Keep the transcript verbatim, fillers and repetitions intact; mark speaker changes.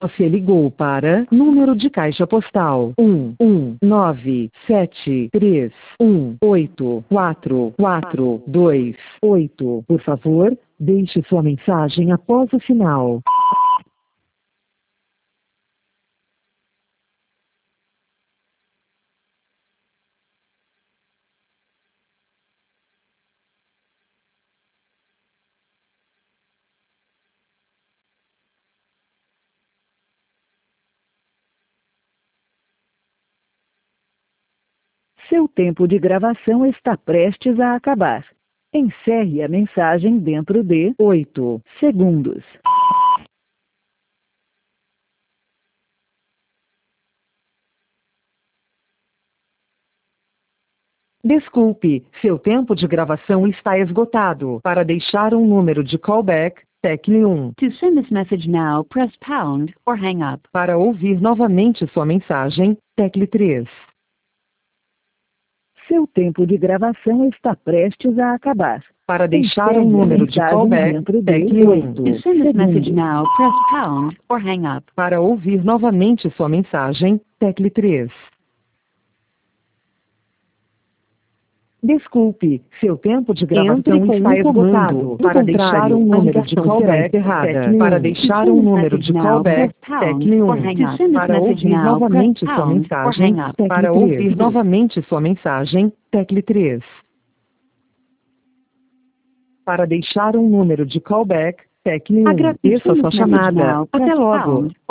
Speaker 1: Você ligou para número de caixa postal um um nove sete três um oito quatro quatro dois oito. Por favor, deixe sua mensagem após o sinal. Seu tempo de gravação está prestes a acabar. Encerre a mensagem dentro de oito segundos. Desculpe, seu tempo de gravação está esgotado. Para deixar um número de callback, tecle um.
Speaker 2: To send this message now, press pound or hang up.
Speaker 1: Para ouvir novamente sua mensagem, tecle três. Seu tempo de gravação está prestes a acabar. Para deixar um número de callback, tecle um.
Speaker 2: To send this message now, press pound or hang up.
Speaker 1: Para ouvir novamente sua mensagem, tecle três. Desculpe, seu tempo de gravação está esgotado. Para deixar um número de callback errada. Para deixar um número de callback, tecle um. Para ouvir novamente sua mensagem, para ouvir novamente sua mensagem, tecle três. Para deixar um número de callback, tecle um. Agradeça sua chamada. Até logo.